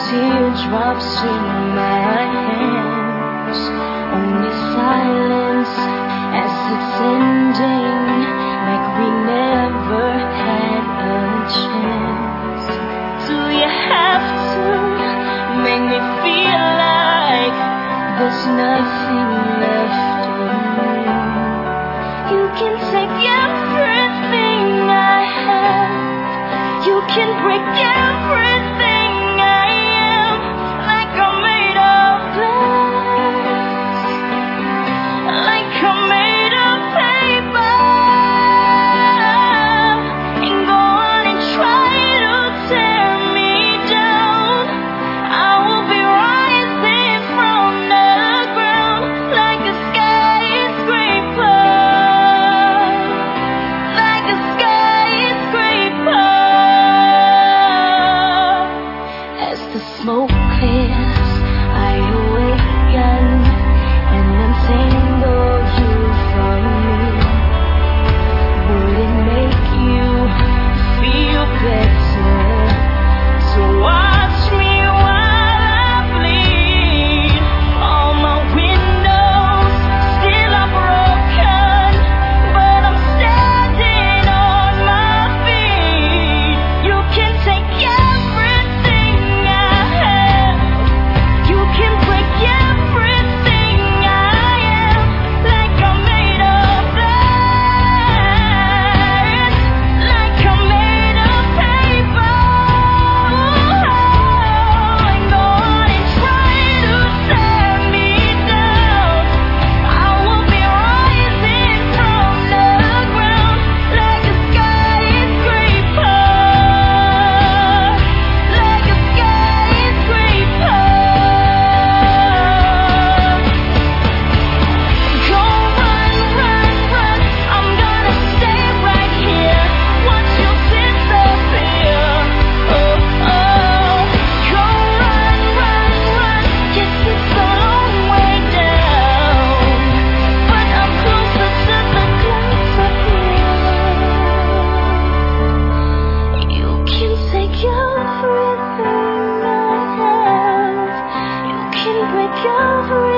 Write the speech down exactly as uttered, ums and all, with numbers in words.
Teardrops in my hands, only silence as it's ending, like we never had a chance. Do you have to make me feel like there's nothing left in me? You can take everything I have, you can break everything smoke clears, I awaken and untangle you from me. Would it make you feel better to watch me while I bleed? All my windows still are broken, but I'm standing on my feet. You can take everything everything I have, you can break everything.